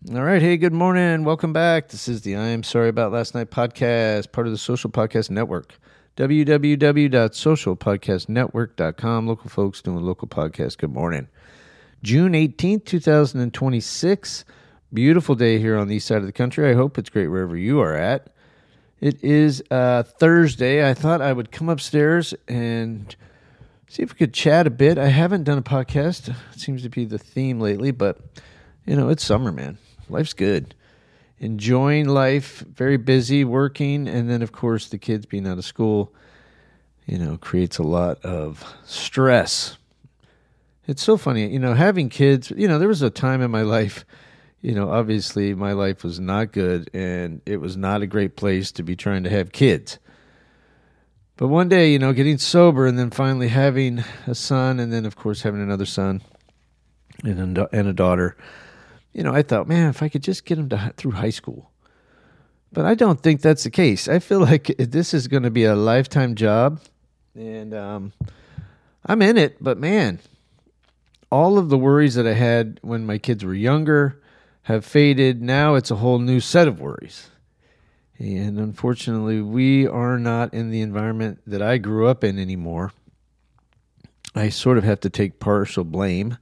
All right. Hey, good morning. Welcome back. This is the I Am Sorry About Last Night podcast, part of the Social Podcast Network. www.socialpodcastnetwork.com. Local folks doing local podcasts. Good morning. June 18th, 2026. Beautiful day here on the east side of the country. I hope it's great wherever you are at. It is Thursday. I thought I would come upstairs and see if we could chat a bit. I haven't done a podcast. It seems to be the theme lately, but, it's summer, man. Life's good. Enjoying life, very busy, working, and then, of course, the kids being out of school, creates a lot of stress. It's so funny, having kids, there was a time in my life, obviously my life was not good, and it was not a great place to be trying to have kids. But one day, getting sober and then finally having a son, and then, of course, having another son and a daughter, I thought, man, if I could just get them through high school. But I don't think that's the case. I feel like this is going to be a lifetime job, and I'm in it. But, man, all of the worries that I had when my kids were younger have faded. Now it's a whole new set of worries. And unfortunately, we are not in the environment that I grew up in anymore. I sort of have to take partial blame.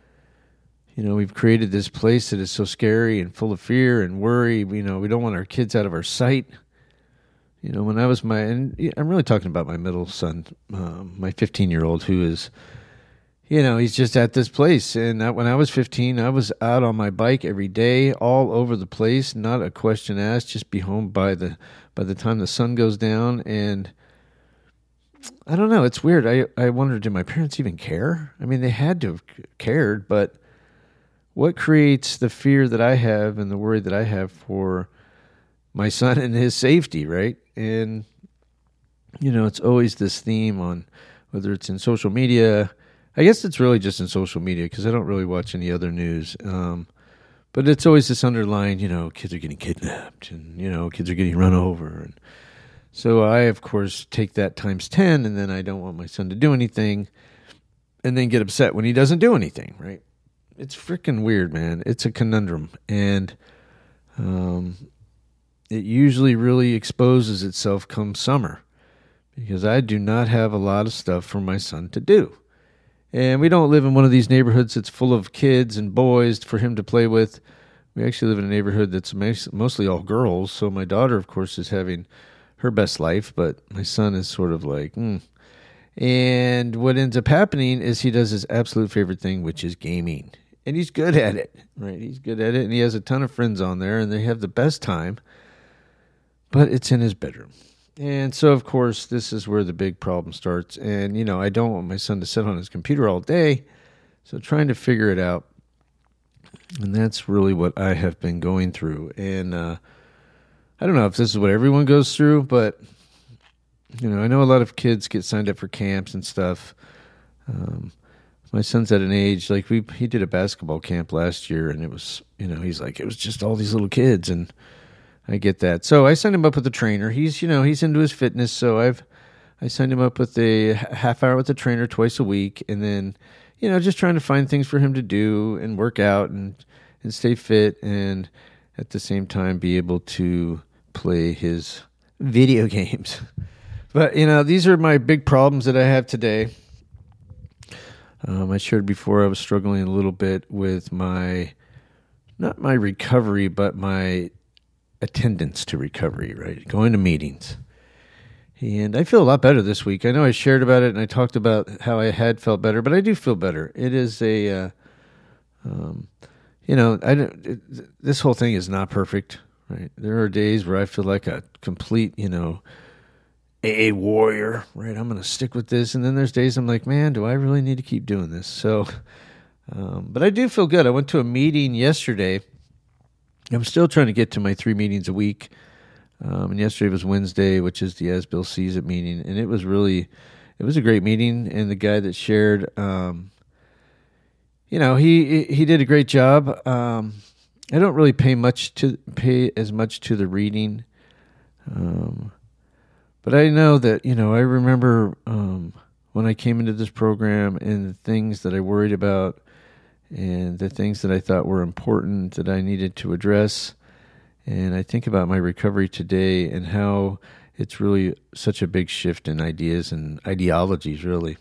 We've created this place that is so scary and full of fear and worry. We don't want our kids out of our sight. When I was I'm really talking about my middle son, my 15-year-old, who is, he's just at this place. And when I was 15, I was out on my bike every day, all over the place, not a question asked, just be home by the time the sun goes down. And I don't know, it's weird. I wondered, did my parents even care? I mean, they had to have cared, but what creates the fear that I have and the worry that I have for my son and his safety, right? And, it's always this theme on whether it's in social media. I guess it's really just in social media because I don't really watch any other news. But it's always this underlying, kids are getting kidnapped and, kids are getting run over. And so I, of course, take that times 10, and then I don't want my son to do anything and then get upset when he doesn't do anything, right? It's freaking weird, man. It's a conundrum. And it usually really exposes itself come summer because I do not have a lot of stuff for my son to do. And we don't live in one of these neighborhoods that's full of kids and boys for him to play with. We actually live in a neighborhood that's mostly all girls. So my daughter, of course, is having her best life, but my son is sort of like, And what ends up happening is he does his absolute favorite thing, which is gaming. And he's good at it, right? He's good at it, and he has a ton of friends on there, and they have the best time. But it's in his bedroom. And so, of course, this is where the big problem starts. And, I don't want my son to sit on his computer all day. So trying to figure it out. And that's really what I have been going through. And I don't know if this is what everyone goes through, but, I know a lot of kids get signed up for camps and stuff. My son's at an age, like he did a basketball camp last year, and it was, he's like, it was just all these little kids, and I get that. So I signed him up with a trainer. He's, he's into his fitness, so I signed him up with a half hour with a trainer twice a week, and then, just trying to find things for him to do and work out and stay fit, and at the same time be able to play his video games. But, these are my big problems that I have today. I shared before I was struggling a little bit with not my recovery, but my attendance to recovery, right? Going to meetings. And I feel a lot better this week. I know I shared about it and I talked about how I had felt better, but I do feel better. It is this whole thing is not perfect, right? There are days where I feel like a complete, AA warrior, right? I'm going to stick with this. And then there's days I'm like, man, do I really need to keep doing this? So, but I do feel good. I went to a meeting yesterday. I'm still trying to get to my 3 meetings a week. And yesterday was Wednesday, which is the As Bill Sees It meeting. And it was a great meeting. And the guy that shared, he did a great job. I don't really pay as much to the reading. But I know that, I remember when I came into this program and the things that I worried about and the things that I thought were important that I needed to address. And I think about my recovery today and how it's really such a big shift in ideas and ideologies, really.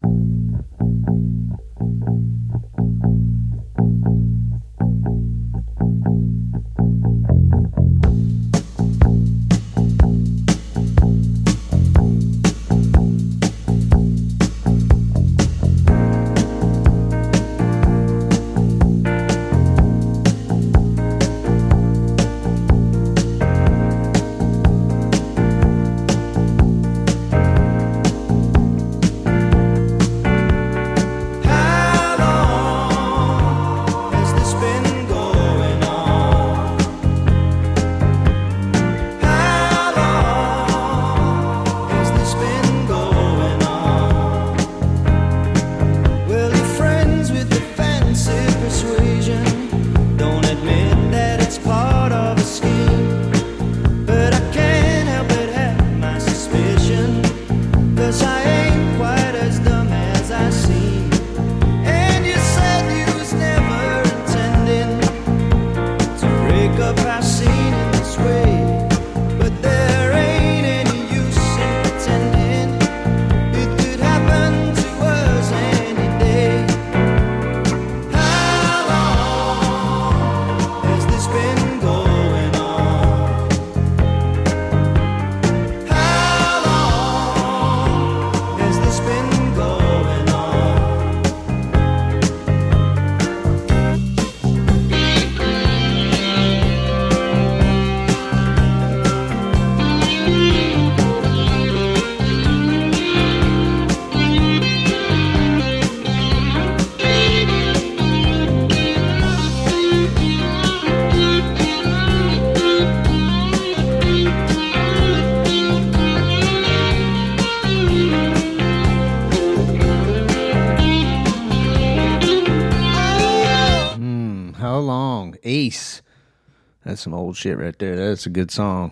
Ace. That's some old shit right there. That's a good song.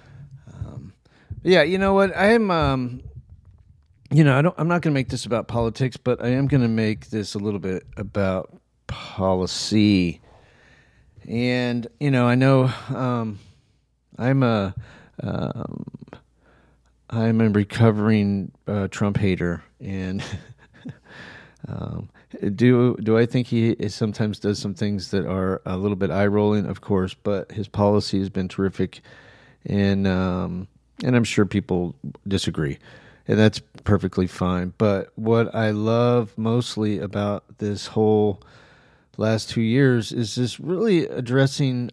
Yeah, you know what? I'm not going to make this about politics, but I am going to make this a little bit about policy. And, I know I'm a recovering Trump hater, and do I think he sometimes does some things that are a little bit eye-rolling? Of course, but his policy has been terrific, and I'm sure people disagree, and that's perfectly fine. But what I love mostly about this whole last 2 years is this really addressing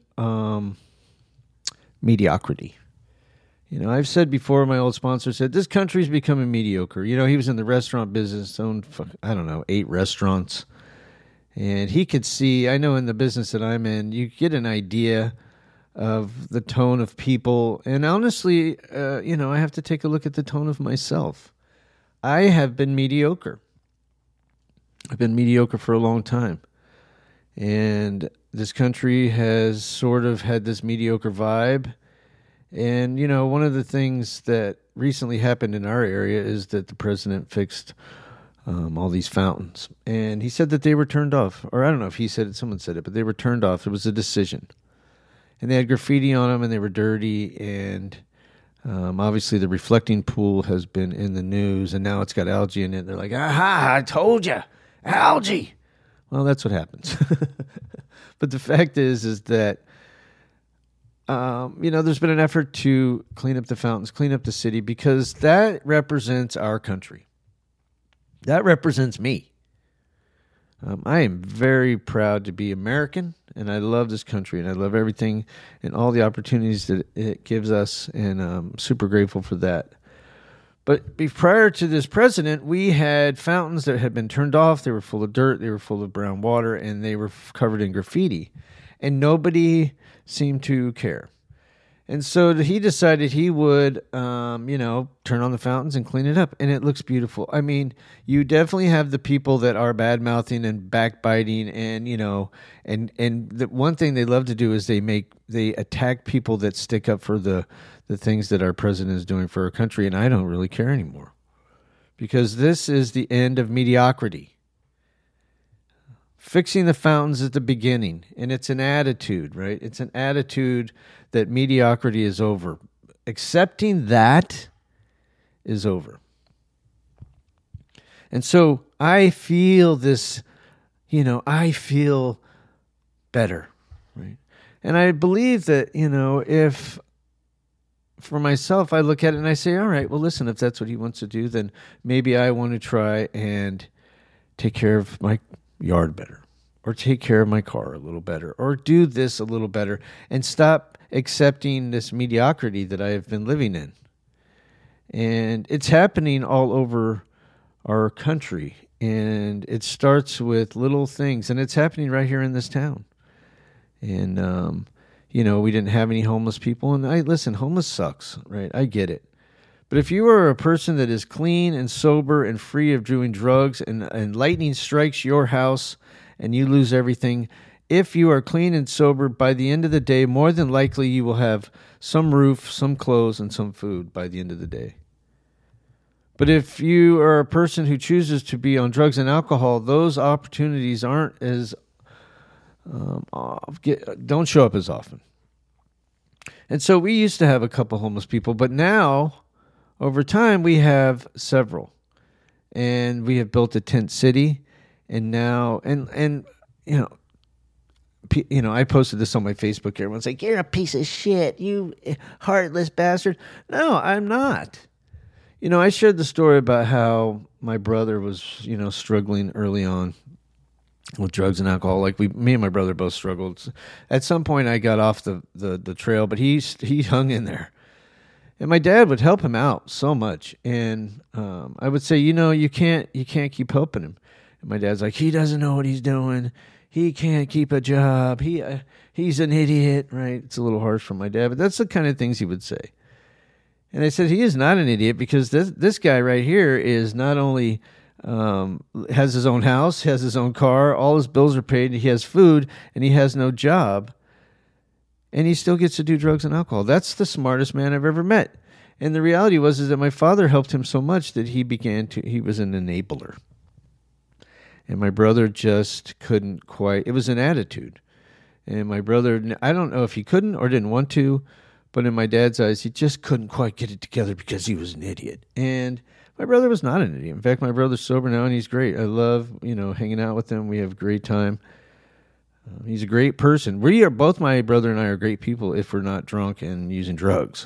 mediocrity. I've said before, my old sponsor said, this country's becoming mediocre. He was in the restaurant business, owned, 8 restaurants. And he could see, I know in the business that I'm in, you get an idea of the tone of people. And honestly, I have to take a look at the tone of myself. I have been mediocre. I've been mediocre for a long time. And this country has sort of had this mediocre vibe. And, one of the things that recently happened in our area is that the president fixed all these fountains. And he said that they were turned off. Or I don't know if he said it, someone said it, but they were turned off. It was a decision. And they had graffiti on them, and they were dirty. And obviously the reflecting pool has been in the news, and now it's got algae in it. They're like, aha, I told you, algae. Well, that's what happens. But the fact is that there's been an effort to clean up the fountains, clean up the city, because that represents our country. That represents me. I am very proud to be American, and I love this country, and I love everything and all the opportunities that it gives us, and I'm super grateful for that. But prior to this president, we had fountains that had been turned off. They were full of dirt, they were full of brown water, and they were covered in graffiti. And nobody seemed to care. And so he decided he would, turn on the fountains and clean it up. And it looks beautiful. I mean, you definitely have the people that are bad-mouthing and backbiting and the one thing they love to do is they attack people that stick up for the things that our president is doing for our country. And I don't really care anymore, because this is the end of mediocrity. Fixing the fountains at the beginning, and it's an attitude, right? It's an attitude that mediocrity is over. Accepting that is over. And so I feel this, I feel better, right? And I believe that, if for myself, I look at it and I say, all right, well, listen, if that's what he wants to do, then maybe I want to try and take care of my yard better, or take care of my car a little better, or do this a little better, and stop accepting this mediocrity that I have been living in. And it's happening all over our country, and it starts with little things, and it's happening right here in this town. And, we didn't have any homeless people, and listen, homeless sucks, right? I get it. But if you are a person that is clean and sober and free of doing drugs, and lightning strikes your house and you lose everything, if you are clean and sober, by the end of the day, more than likely you will have some roof, some clothes, and some food by the end of the day. But if you are a person who chooses to be on drugs and alcohol, those opportunities aren't as don't show up as often. And so we used to have a couple homeless people, but now, over time, we have several. And we have built a tent city, and now, I posted this on my Facebook. Everyone's like, "You're a piece of shit, you heartless bastard." No, I'm not. I shared the story about how my brother was, struggling early on with drugs and alcohol. Like me and my brother both struggled. At some point, I got off the trail, but he hung in there. And my dad would help him out so much. And I would say, you can't keep helping him. And my dad's like, he doesn't know what he's doing. He can't keep a job. He's an idiot, right? It's a little harsh for my dad, but that's the kind of things he would say. And I said, he is not an idiot, because this guy right here is not only has his own house, has his own car, all his bills are paid, he has food, and he has no job, and he still gets to do drugs and alcohol. That's the smartest man I've ever met. And the reality is that my father helped him so much that he was an enabler. And my brother just couldn't quite, it was an attitude. And my brother, I don't know if he couldn't or didn't want to, but in my dad's eyes, he just couldn't quite get it together because he was an idiot. And my brother was not an idiot. In fact, my brother's sober now, and he's great. I love, hanging out with him. We have a great time. He's a great person. Both my brother and I are great people if we're not drunk and using drugs.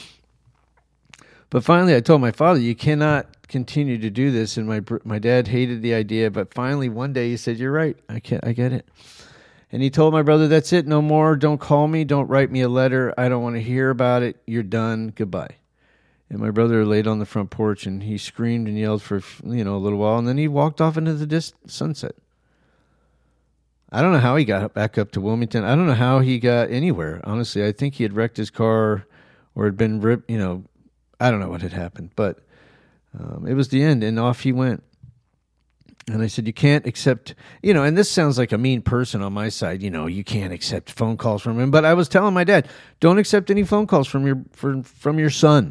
But finally, I told my father, you cannot continue to do this. And my dad hated the idea. But finally, one day, he said, you're right. I get it. And he told my brother, that's it, no more. Don't call me. Don't write me a letter. I don't want to hear about it. You're done. Goodbye. And my brother laid on the front porch, and he screamed and yelled for, a little while. And then he walked off into the sunset. I don't know how he got back up to Wilmington. I don't know how he got anywhere. Honestly, I think he had wrecked his car or had been ripped. I don't know what had happened. But it was the end, and off he went. And I said, you can't accept, and this sounds like a mean person on my side, you can't accept phone calls from him. But I was telling my dad, don't accept any phone calls from your son.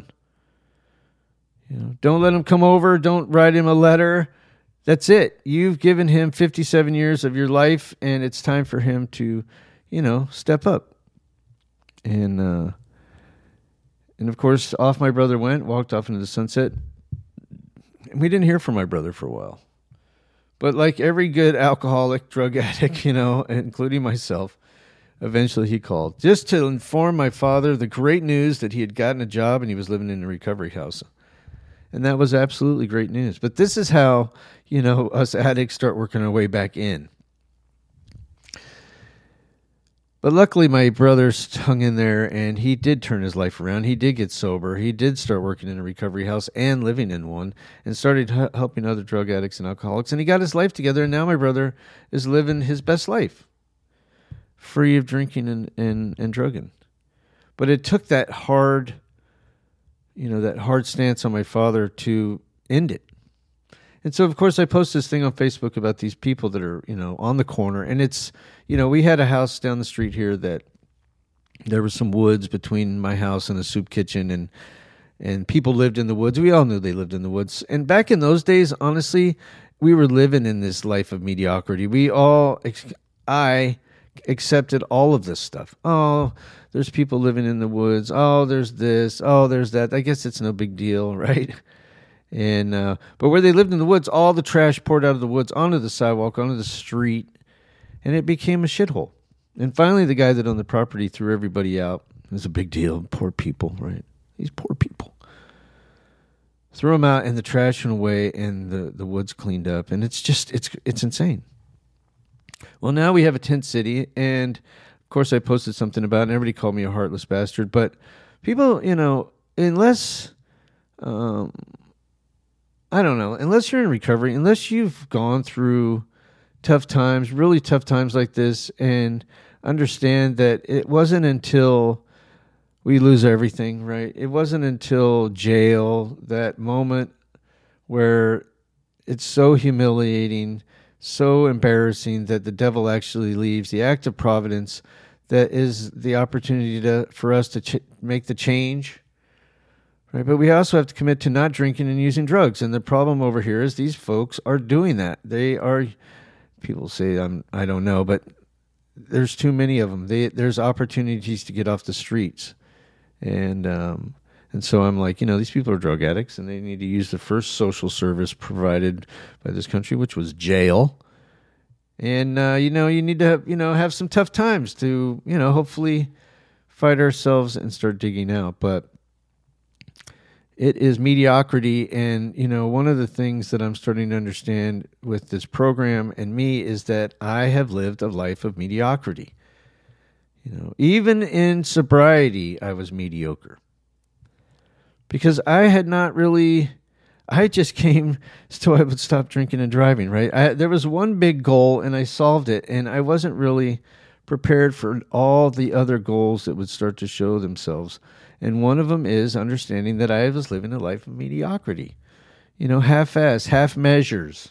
Don't let him come over. Don't write him a letter. That's it. You've given him 57 years of your life, and it's time for him to, step up. And of course, off my brother went, walked off into the sunset. And we didn't hear from my brother for a while. But like every good alcoholic, drug addict, including myself, eventually he called just to inform my father the great news that he had gotten a job and he was living in a recovery house. And that was absolutely great news. But this is how, us addicts start working our way back in. But luckily, my brother hung in there, and he did turn his life around. He did get sober. He did start working in a recovery house and living in one, and started helping other drug addicts and alcoholics. And he got his life together, and now my brother is living his best life, free of drinking and drugging. But it took that hard stance on my father to end it. And so, of course, I post this thing on Facebook about these people that are, on the corner. And it's, we had a house down the street here that there was some woods between my house and the soup kitchen, and people lived in the woods. We all knew they lived in the woods. And back in those days, honestly, we were living in this life of mediocrity. I accepted all of this stuff. Oh, there's people living in the woods. Oh, there's this. Oh, there's that. I guess it's no big deal, right? And but where they lived in the woods, all the trash poured out of the woods onto the sidewalk, onto the street, and it became a shithole. And finally, the guy that owned the property threw everybody out. It was a big deal. Poor people, right? These poor people. Threw them out, and the trash went away, and the woods cleaned up. And it's just, it's insane. Well, now we have a tent city, and of course I posted something about it, and everybody called me a heartless bastard. But people, unless, I don't know, unless you're in recovery, unless you've gone through tough times, really tough times like this, and understand that it wasn't until we lose everything, right? It wasn't until jail, that moment where it's so humiliating, so embarrassing that the devil actually leaves, the act of providence that is the opportunity for us to make the change, right? But we also have to commit to not drinking and using drugs. And the problem over here is these folks are doing that. People say, I don't know, but there's too many of them. There's opportunities to get off the streets. And so I'm like, these people are drug addicts, and they need to use the first social service provided by this country, which was jail. And, you need to, have some tough times to, hopefully fight ourselves and start digging out. But it is mediocrity. And, one of the things that I'm starting to understand with this program and me is that I have lived a life of mediocrity. Even in sobriety, I was mediocre. Because I just came so I would stop drinking and driving, right? There was one big goal, and I solved it, and I wasn't really prepared for all the other goals that would start to show themselves. And one of them is understanding that I was living a life of mediocrity. Half-ass, half measures.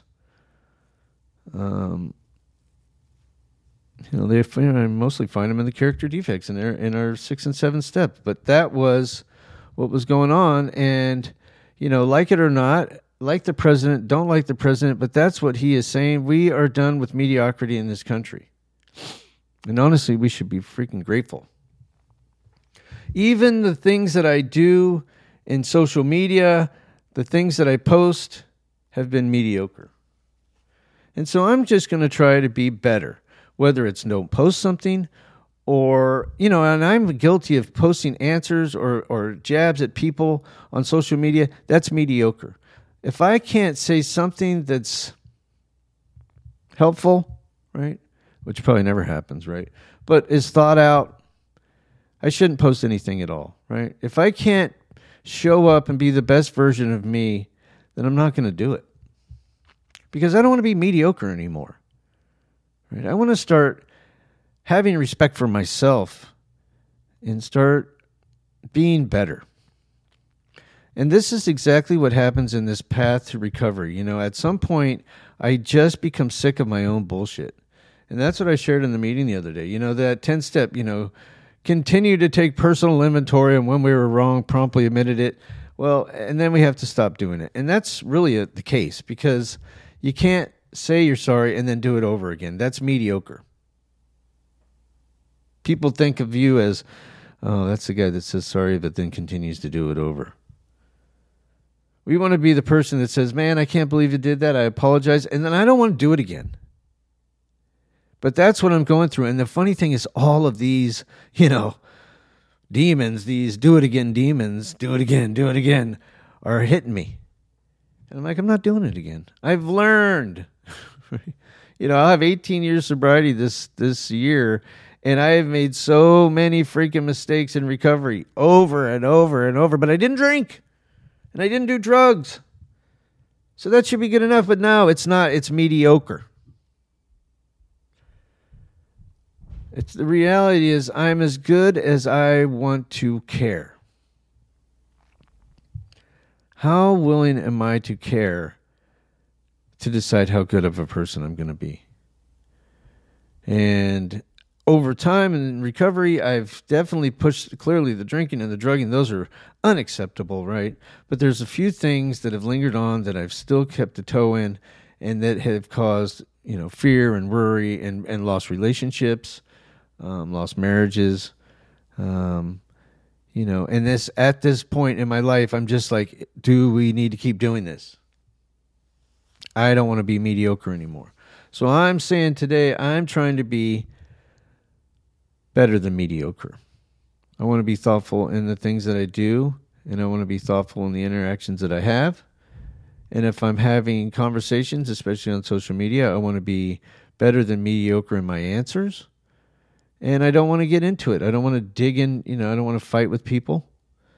I mostly find them in the character defects in our 6 and 7 step. But that was what was going on. And, like it or not, like the president, don't like the president, but that's what he is saying. We are done with mediocrity in this country. And honestly, we should be freaking grateful. Even the things that I do in social media, the things that I post have been mediocre. And so I'm just going to try to be better. Whether it's don't post something or, and I'm guilty of posting answers or jabs at people on social media, that's mediocre. If I can't say something that's helpful, right, which probably never happens, right, but is thought out, I shouldn't post anything at all, right? If I can't show up and be the best version of me, then I'm not going to do it. Because I don't want to be mediocre anymore. Right? I want to start having respect for myself and start being better. And this is exactly what happens in this path to recovery. At some point, I just become sick of my own bullshit. And that's what I shared in the meeting the other day. That 10-step, continue to take personal inventory, and when we were wrong, promptly admitted it. Well, and then we have to stop doing it. And that's really the case, because you can't say you're sorry and then do it over again. That's mediocre. People think of you as, oh, that's the guy that says sorry but then continues to do it over. We want to be the person that says, man, I can't believe you did that. I apologize. And then I don't want to do it again. But that's what I'm going through. And the funny thing is all of these, demons, these do it again demons, do it again, are hitting me. And I'm like, I'm not doing it again. I've learned. I'll have 18 years sobriety this year, and I have made so many freaking mistakes in recovery over and over and over, but I didn't drink, and I didn't do drugs. So that should be good enough, but no, it's not. It's mediocre. The reality is I'm as good as I want to care. How willing am I to care to decide how good of a person I'm going to be? And over time in recovery, I've definitely pushed, clearly the drinking and the drugging, those are unacceptable, right? But there's a few things that have lingered on that I've still kept a toe in, and that have caused, fear and worry and lost relationships, lost marriages. And at this point in my life, I'm just like, do we need to keep doing this? I don't want to be mediocre anymore. So I'm saying today, I'm trying to be better than mediocre. I want to be thoughtful in the things that I do, and I want to be thoughtful in the interactions that I have. And if I'm having conversations, especially on social media, I want to be better than mediocre in my answers. And I don't want to get into it. I don't want to dig in, I don't want to fight with people.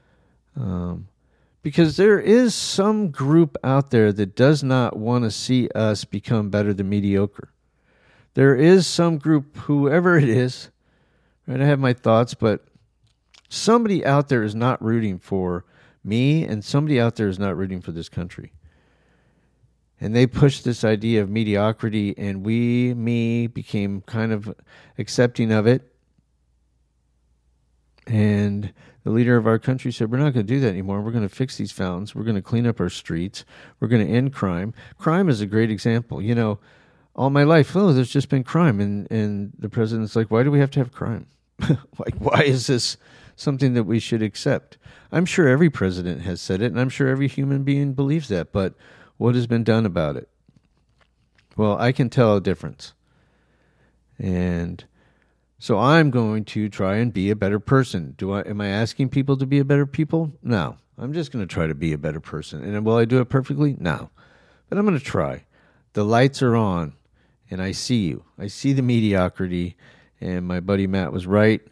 Because there is some group out there that does not want to see us become better than mediocre. There is some group, whoever it is, right? I have my thoughts, but somebody out there is not rooting for me, and somebody out there is not rooting for this country. And they pushed this idea of mediocrity, and me became kind of accepting of it. And the leader of our country said, we're not going to do that anymore. We're going to fix these fountains. We're going to clean up our streets. We're going to end crime. Crime is a great example. All my life, there's just been crime. And the president's like, why do we have to have crime? Like, why is this something that we should accept? I'm sure every president has said it, and I'm sure every human being believes that. But what has been done about it? Well, I can tell a difference. And so I'm going to try and be a better person. Am I asking people to be a better people? No. I'm just going to try to be a better person. And will I do it perfectly? No. But I'm going to try. The lights are on, and I see you. I see the mediocrity, and my buddy Matt was right.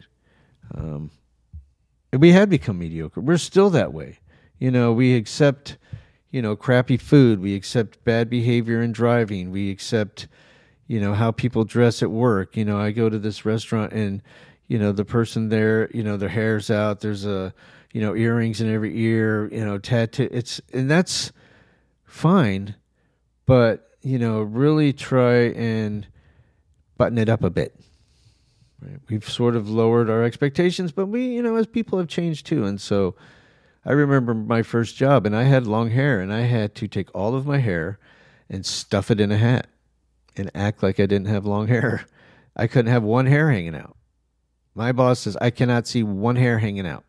We had become mediocre. We're still that way. We accept, crappy food. We accept bad behavior in driving. We accept how people dress at work. I go to this restaurant and, the person there, their hair's out. There's earrings in every ear, tattoo. And that's fine, but, really try and button it up a bit. Right? We've sort of lowered our expectations, but we, as people have changed too. And so I remember my first job, and I had long hair, and I had to take all of my hair and stuff it in a hat and act like I didn't have long hair. I couldn't have one hair hanging out. My boss says, I cannot see one hair hanging out.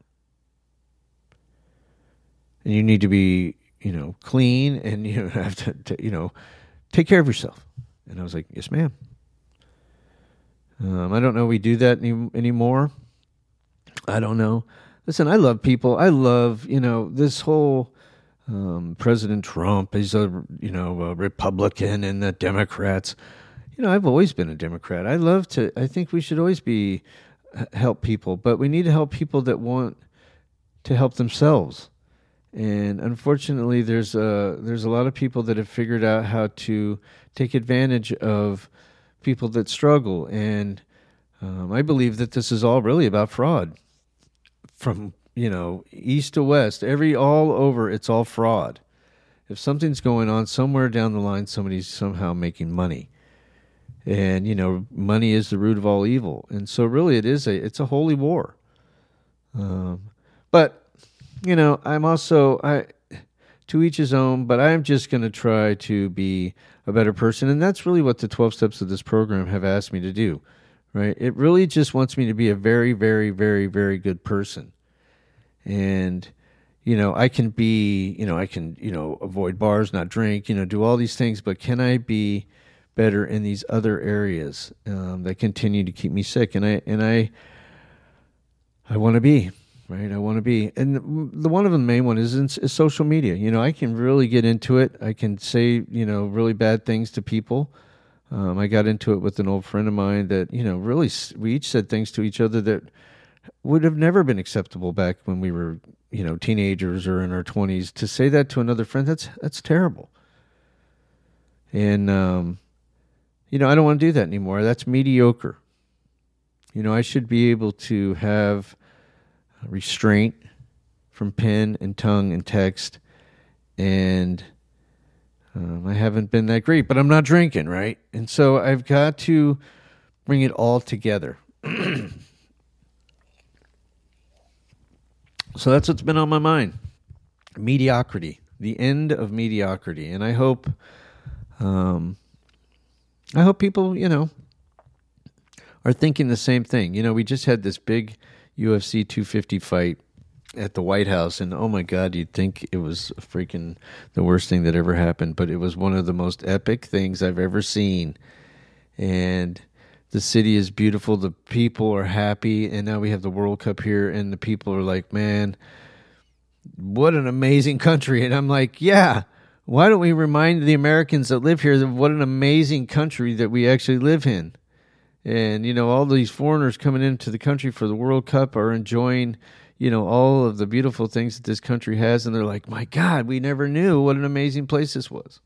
And you need to be, clean, and you have to take care of yourself. And I was like, yes, ma'am. I don't know we do that anymore. I don't know. Listen, I love people. I love, this whole President Trump. He's a Republican, and the Democrats. I've always been a Democrat. I think we should always help people, but we need to help people that want to help themselves. And unfortunately, there's a lot of people that have figured out how to take advantage of people that struggle. And I believe that this is all really about fraud. From east to west, all over, it's all fraud. If something's going on somewhere down the line, somebody's somehow making money. And, money is the root of all evil. And so really it's a holy war. But, I'm also, to each his own, but I'm just going to try to be a better person. And that's really what the 12 steps of this program have asked me to do, right? It really just wants me to be a very, very, very, very good person. And, I can be, avoid bars, not drink, do all these things, but can I be better in these other areas that continue to keep me sick? And I want to be, right? I want to be. And one of the main one is social media. I can really get into it. I can say, really bad things to people. I got into it with an old friend of mine that, really we each said things to each other that would have never been acceptable back when we were, teenagers or in our 20s. To say that to another friend, that's terrible. And, I don't want to do that anymore. That's mediocre. I should be able to have restraint from pen and tongue and text. And I haven't been that great, but I'm not drinking, right? And so I've got to bring it all together. So that's what's been on my mind. Mediocrity, the end of mediocrity. And I hope I hope people, are thinking the same thing. We just had this big UFC 250 fight at the White House, and oh my God, you'd think it was freaking the worst thing that ever happened, but it was one of the most epic things I've ever seen. And the city is beautiful, the people are happy, and now we have the World Cup here, and the people are like, man, what an amazing country. And I'm like, yeah, why don't we remind the Americans that live here of what an amazing country that we actually live in? And, all these foreigners coming into the country for the World Cup are enjoying, all of the beautiful things that this country has. And they're like, my God, we never knew what an amazing place this was.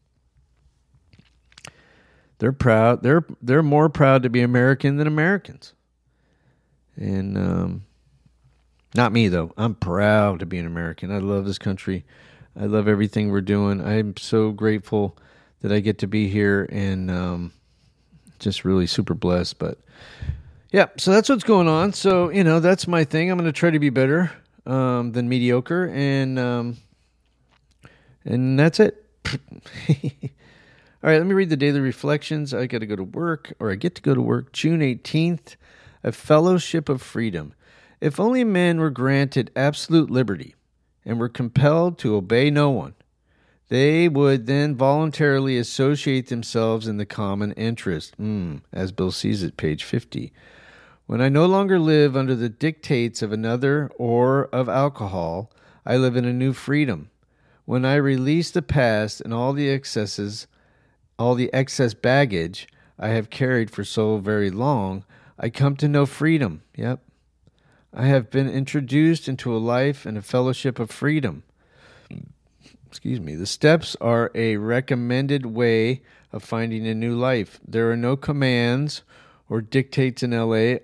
They're proud. They're more proud to be American than Americans. And not me, though. I'm proud to be an American. I love this country. I love everything we're doing. I'm so grateful that I get to be here, and just really super blessed. But yeah, so that's what's going on. So, that's my thing. I'm going to try to be better than mediocre, and that's it. All right, let me read the daily reflections. I get to go to work, June 18th, a fellowship of freedom. If only men were granted absolute liberty and were compelled to obey no one, they would then voluntarily associate themselves in the common interest, as Bill sees it, page 50. When I no longer live under the dictates of another or of alcohol, I live in a new freedom. When I release the past and all the excess baggage I have carried for so very long, I come to know freedom. Yep. I have been introduced into a life and a fellowship of freedom. The steps are a recommended way of finding a new life. There are no commands or dictates in AA.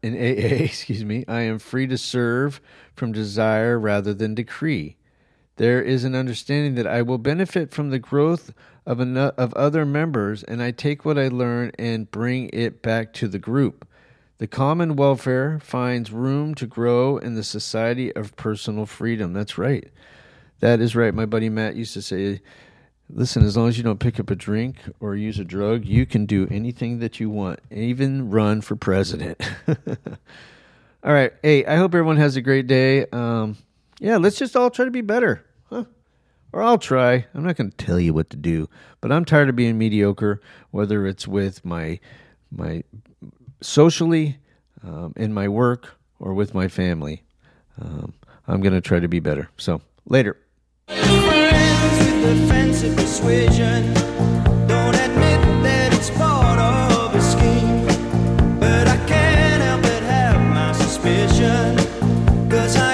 I am free to serve from desire rather than decree. There is an understanding that I will benefit from the growth of other members, and I take what I learn and bring it back to the group. The common welfare finds room to grow in the society of personal freedom. That's right. That is right. My buddy Matt used to say, listen, as long as you don't pick up a drink or use a drug, you can do anything that you want, even run for president. All right. Hey, I hope everyone has a great day. Let's just all try to be better. Or I'll try. I'm not going to tell you what to do, but I'm tired of being mediocre, whether it's with my socially, in my work, or with my family. I'm going to try to be better. So, later. Friends with the fancy persuasion don't admit that it's part of a scheme, but I can't help but have my suspicion, 'cause I